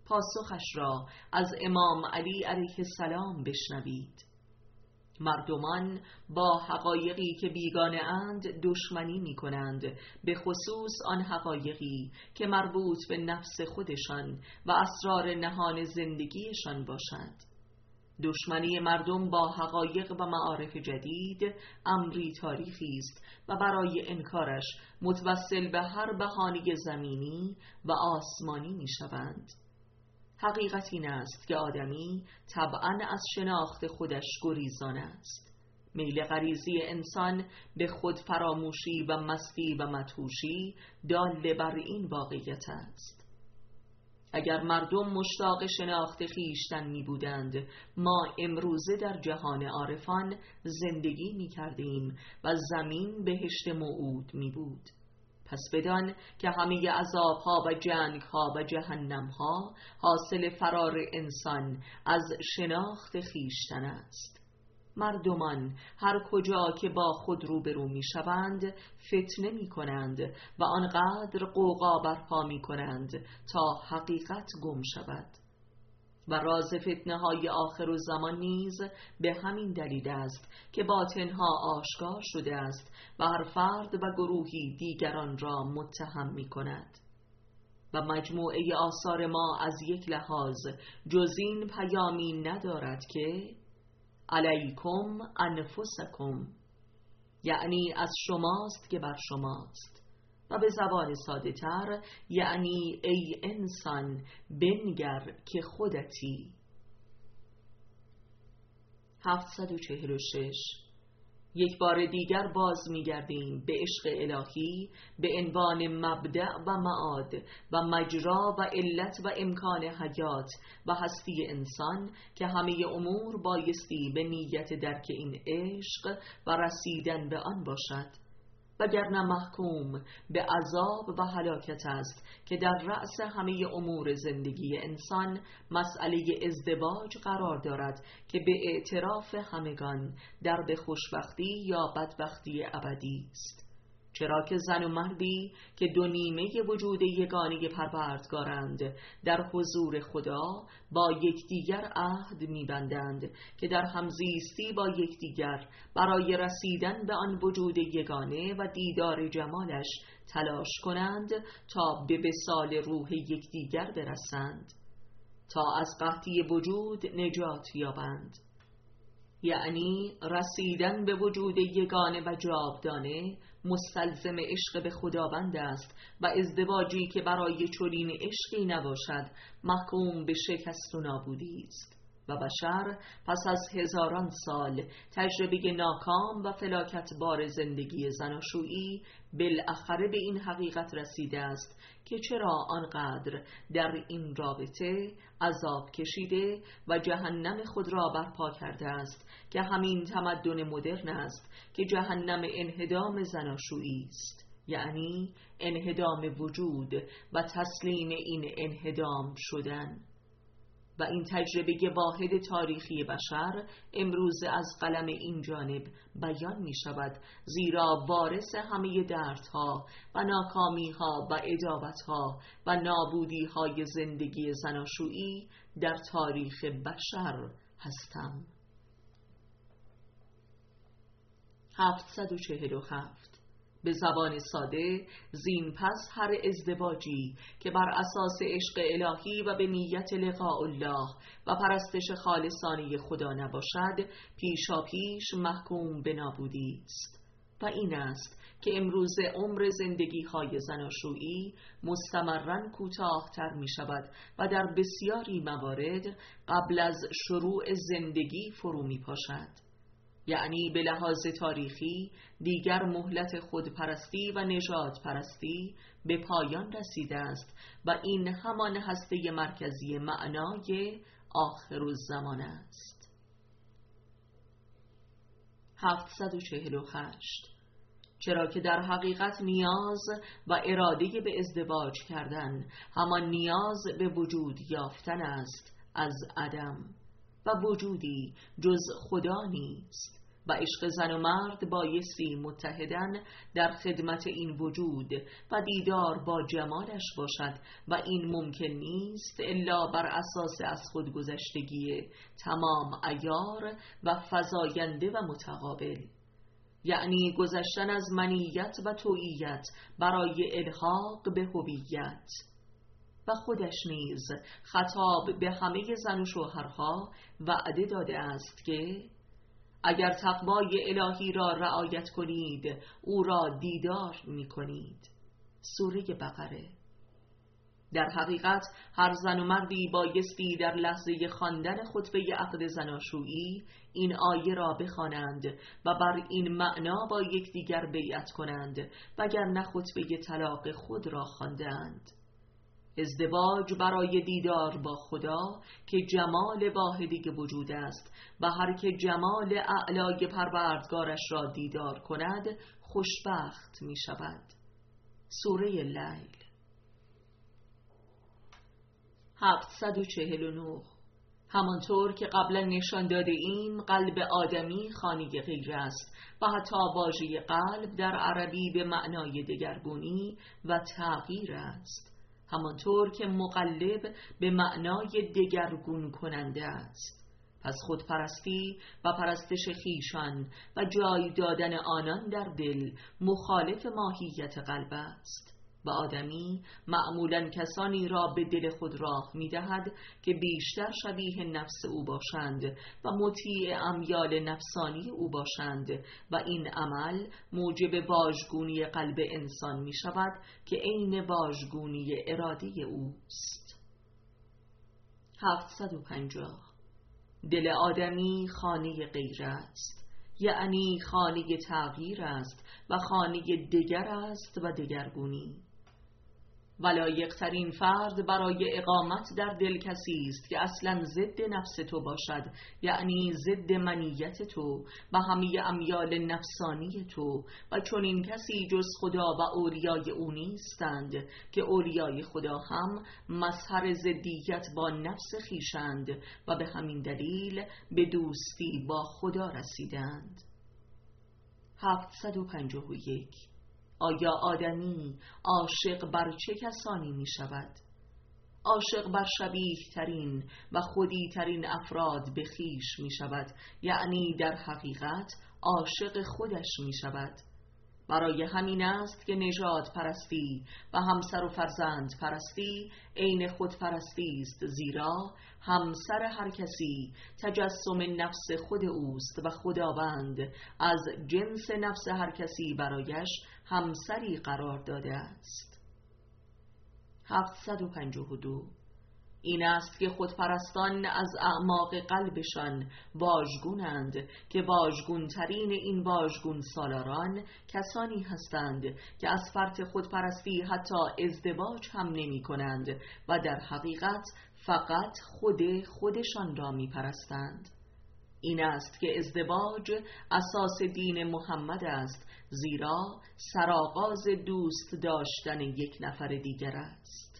پاسخش را از امام علی علیه السلام بشنوید. مردمان با حقایقی که بیگانه اند دشمنی می کنند، به خصوص آن حقایقی که مربوط به نفس خودشان و اسرار نهان زندگیشان باشد. دشمنی مردم با حقایق و معارف جدید امری تاریخی است و برای انکارش متوسل به هر بهانه زمینی و آسمانی می شوند. حقیقت این است که آدمی طبعاً از شناخت خودش گریزان است. میل غریزی انسان به خود فراموشی و مستی و مدهوشی دال بر این واقعیت است. اگر مردم مشتاق شناخت خویشتن می بودند، ما امروزه در جهان عارفان زندگی می کردیم و زمین بهشت موعود می بود. پس بدان که همه عذابها و جنگها و جهنمها حاصل فرار انسان از شناخت خویشتن است. مردمان هر کجا که با خود روبرو می شوند فتنه می کنند و آنقدر غوغا برپا می کنند تا حقیقت گم شود. و راز فتنه های آخر زمان نیز به همین دلیل است که باطنها آشکار شده است و هر فرد و گروهی دیگران را متهم می کند. و مجموعه آثار ما از یک لحاظ جز این پیامی ندارد که علیکم انفسکم، یعنی از شماست که بر شماست، و به زبان ساده تر یعنی ای انسان بنگر که خودتی. هفتصد و چهل و شش. یک بار دیگر باز می‌گردیم به عشق الهی به عنوان مبدأ و معاد و مجرا و علت و امکان حیات و هستی انسان که همه امور بایستی به نیت درک این عشق و رسیدن به آن باشد، وگرنه محکوم به عذاب و هلاکت است که در رأس همه امور زندگی انسان مسئله ازدواج قرار دارد که به اعتراف همگان در به خوشبختی یا بدبختی ابدی است. چرا که زن و مردی که دو نیمه وجود یگانه پروردگارند در حضور خدا با یکدیگر عهد می‌بندند که در همزیستی با یکدیگر برای رسیدن به آن وجود یگانه و دیدار جمالش تلاش کنند تا به وصال روح یکدیگر برسند، تا از قحطی وجود نجات یابند. یعنی رسیدن به وجود یگانه و جاودانه مستلزم عشق به خداوند است و ازدواجی که برای چنین عشقی نباشد محکوم به شکست و نابودی است. و بشر پس از هزاران سال تجربه ناکام و فلاکت بار زندگی زناشویی بالاخره به این حقیقت رسیده است که چرا آنقدر در این رابطه عذاب کشیده و جهنم خود را برپا کرده است که همین تمدن مدرن است که جهنم انهدام زناشویی است، یعنی انهدام وجود و تسلیم این انهدام شدن. و این تجربه واحد تاریخی بشر امروز از قلم این جانب بیان می شود، زیرا وارث همه دردها و ناکامیها و عداوتها و نابودیهای زندگی زناشویی در تاریخ بشر هستم. هفتصد و چهل و هفت. به زبان ساده زین پس هر ازدواجی که بر اساس عشق الهی و به نیت لقاء الله و پرستش خالصانه خدا نباشد پیشا پیش محکوم به نابودی است. و این است که امروز عمر زندگی های زناشویی مستمراً کوتاه‌تر می شود و در بسیاری موارد قبل از شروع زندگی فرو می پاشد. یعنی به لحاظ تاریخی دیگر مهلت خودپرستی و نژاد پرستی به پایان رسیده است و این همان هسته مرکزی معنای آخرالزمان است. هفتصد و چهل و هشت. چرا که در حقیقت نیاز و اراده به ازدواج کردن همان نیاز به وجود یافتن است از عدم، و وجودی جز خدا نیست و عشق زن و مرد بایستی متحدن در خدمت این وجود و دیدار با جمالش باشد و این ممکن نیست الا بر اساس از خودگذشتگی تمام عیار و فزاینده و متقابل، یعنی گذشتن از منیت و توییت برای الحاق به هویت. و خودش نیز خطاب به همه زن و شوهرها وعده داده است که اگر تقوای الهی را رعایت کنید او را دیدار می کنید. سوره بقره. در حقیقت هر زن و مردی بایستی در لحظه خواندن خطبه عقد زناشویی این آیه را بخوانند و بر این معنا با یکدیگر بیعت کنند وگرنه خطبه طلاق خود را خواندند. ازدواج برای دیدار با خدا که جمال واحدی وجود است و هر که جمال اعلای پروردگارش را دیدار کند خوشبخت می شود. سوره لیل. هفتصد و چهل و نه. همانطور که قبلا نشان داده ایم قلب آدمی خانه غیر است و حتی واژه قلب در عربی به معنای دگرگونی و تغییر است، همانطور که مقلب به معنای دگرگون کننده است. پس خودپرستی و پرستش خیشان و جای دادن آنان در دل مخالف ماهیت قلب است و آدمی معمولاً کسانی را به دل خود راه می دهد که بیشتر شبیه نفس او باشند و مطیع امیال نفسانی او باشند و این عمل موجب واژگونی قلب انسان می شود که عین واژگونی اراده اوست. هفتصد و پنجاه. دل آدمی خانه غیر است، یعنی خانه تغییر است و خانه دگر است و دگرگونی. ولایق‌ترین فرد برای اقامت در دل کسی است که اصلا ضد نفس تو باشد، یعنی ضد منیت تو و همه امیال نفسانی تو، و چون این کسی جز خدا و اولیای او نیستند که اولیای خدا هم مظهر ضدیت با نفس خیشند و به همین دلیل به دوستی با خدا رسیدند. هفتصد و پنجاه و یک. آیا آدمی عاشق بر چه کسانی می شود؟ عاشق بر شبیه ترین و خودی ترین افراد به خیش می شود، یعنی در حقیقت عاشق خودش می شود. برای همین است که نژاد پرستی و همسر و فرزند پرستی عین خود پرستی است، زیرا همسر هر کسی تجسم نفس خود اوست و خداوند از جنس نفس هر کسی برایش همسری قرار داده است. هفتصد و پنجاه و دو. این است که خودپرستان از اعماق قلبشان واژگونند که واژگون ترین این واژگون سالاران کسانی هستند که از فرط خودپرستی حتی ازدواج هم نمی کنند و در حقیقت فقط خود خودشان را می پرستند. این است که ازدواج اساس دین محمد است، زیرا سرآغاز دوست داشتن یک نفر دیگر است.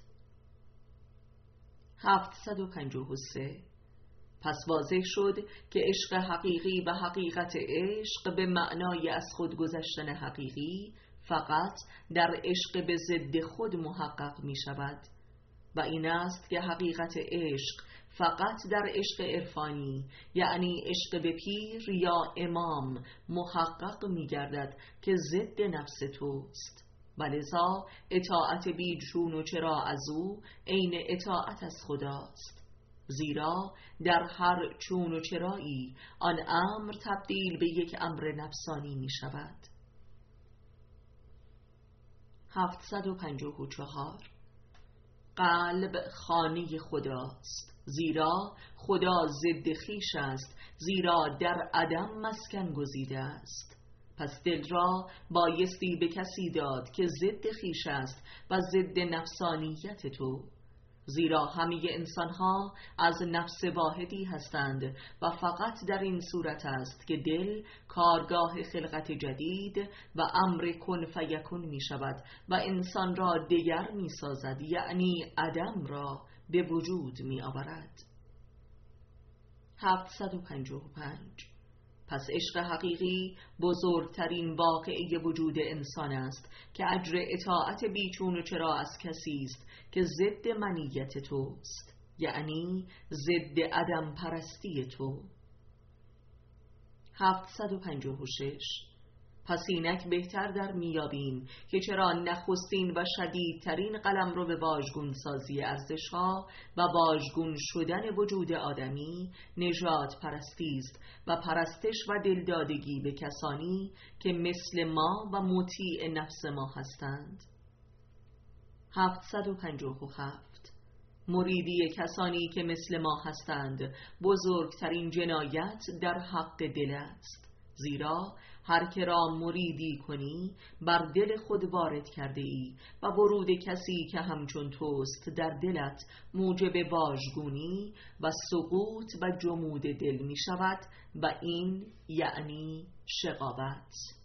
هفتصد و پنجاه و سه. پس واضح شد که عشق حقیقی و حقیقت عشق به معنای از خود گذشتن حقیقی فقط در عشق به ضد خود محقق می شود و این است که حقیقت عشق فقط در عشق عرفانی، یعنی عشق به پیر یا امام، محقق می گردد که ضد نفس توست. ولذا اطاعت بی چون و چرا از او عین اطاعت از خداست، زیرا در هر چون و چرایی آن امر تبدیل به یک امر نفسانی می شود. هفتصد و پنجاه و چهار. قلب خانه خداست، زیرا خدا ضد خویش است، زیرا در عدم مسکن گزیده است. پس دل را بایستی به کسی داد که ضد خویش است و ضد نفسانیت تو، زیرا همه انسانها از نفس واحدی هستند و فقط در این صورت است که دل کارگاه خلقت جدید و امر کن فیکون می شود و انسان را دیگر می سازد، یعنی عدم را به وجود می آورد. هفتصد و پنجاه و پنج. پس عشق حقیقی بزرگترین واقعه وجود انسان است که اجر اطاعت بیچون و چرا از کسی است که ضد منیت توست، یعنی ضد عدم پرستی تو. هفتصد و پنجاه و شش. پس اینک بهتر در میابیم که چرا نخستین و شدیدترین قلمرو به واژگون سازی ارزش‌ها و واژگون شدن وجود آدمی نژاد پرستی است و پرستش و دلدادگی به کسانی که مثل ما و مطیع نفس ما هستند. هفتصد و پنجاه و هفت. مریدی کسانی که مثل ما هستند بزرگترین جنایت در حق دل است، زیرا هر که را مریدی کنی بر دل خود وارد کرده ای و ورود کسی که همچون توست در دلت موجب واژگونی و سقوط و جمود دل می شود و این یعنی شقاوت.